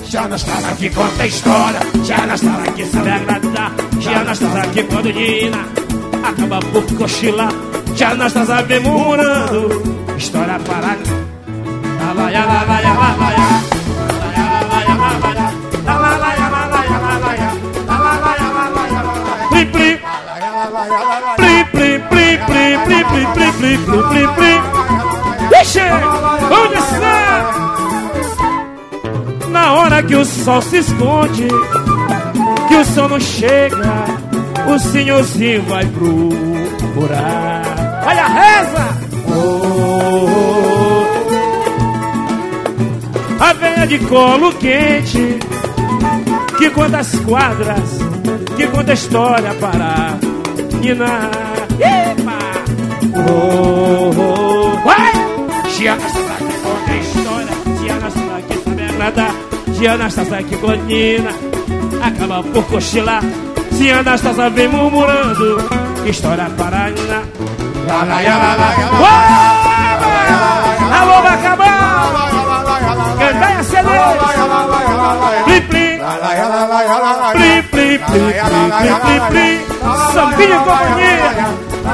Tia Anastácia que conta a história, Tia Anastácia que sabe agradar, Tia Anastácia que quando Nina acaba por cochilar, Tia Anastácia vem murmurando história para lalaia, lalaia, lalaia, lalaia, lalaia, lalaia, lalaia, lalaia, lalaia, lalaia, lalaia, plim, plim, plim, plim, plim, plim, plim, plim, plim, plim, plim, plim, plim. Ixi, vamos descer. Na hora que o sol se esconde, que o sol não chega, o senhorzinho vai procurar. Olha a reza! A velha de colo quente, que conta as quadras, que conta a história para Nina. Epa! Tia Anastácia que conta a história, Tia Anastácia que sabe agradar, Tia Anastácia que com Nina acaba por cochilar, Tia Anastácia vem murmurando história para Nina. Lalaia, lalaia, lalaia, alô, vai acabar! Cantai a CD! Plim, plim! Plim, plim, plim, plim, plim, plim! Sambinha e companhia!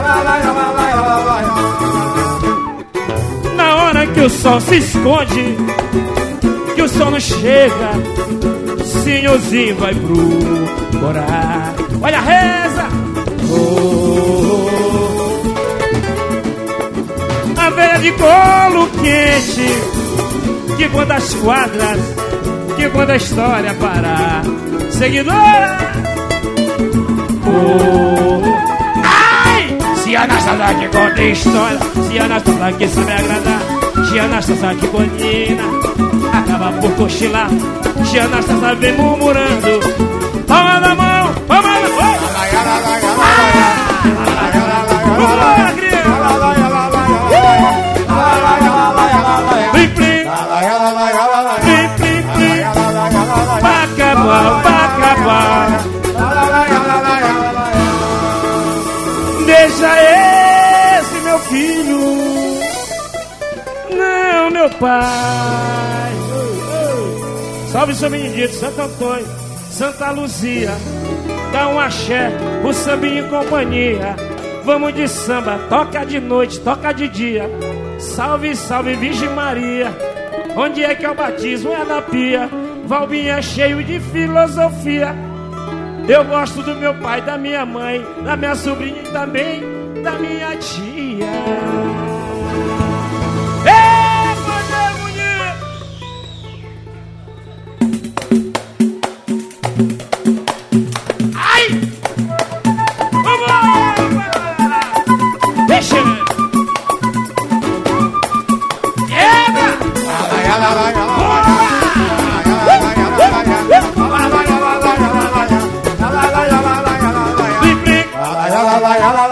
Na hora que o sol se esconde, que o sol não chega, o senhorzinho vai procurar. Olha a reza! A velha de colo quente, que conta as quadras, que conta a história para seguidora. Ai! Tia Anastácia que conta a história, Tia Anastácia que sabe agradar, Tia Anastácia que com Nina acaba por cochilar, Tia Anastácia vem murmurando. Palma na mão, palma na mão. Vamos lá, criança. Plim, plim, plim, plim, plim. Bacabal, bacabal. Deixa esse meu filho, não meu pai. Salve seu menino, Santo Antônio, Santa Luzia, dá um axé, o sambinha em companhia. Vamos de samba, toca de noite, toca de dia. Salve, salve Virgem Maria, onde é que é o batismo? É na pia. Valbinha é cheio de filosofia. Eu gosto do meu pai, da minha mãe, da minha sobrinha e também da minha tia. Ei, poder bonito! Ai! Vamos lá! Deixa eu ver! Vai,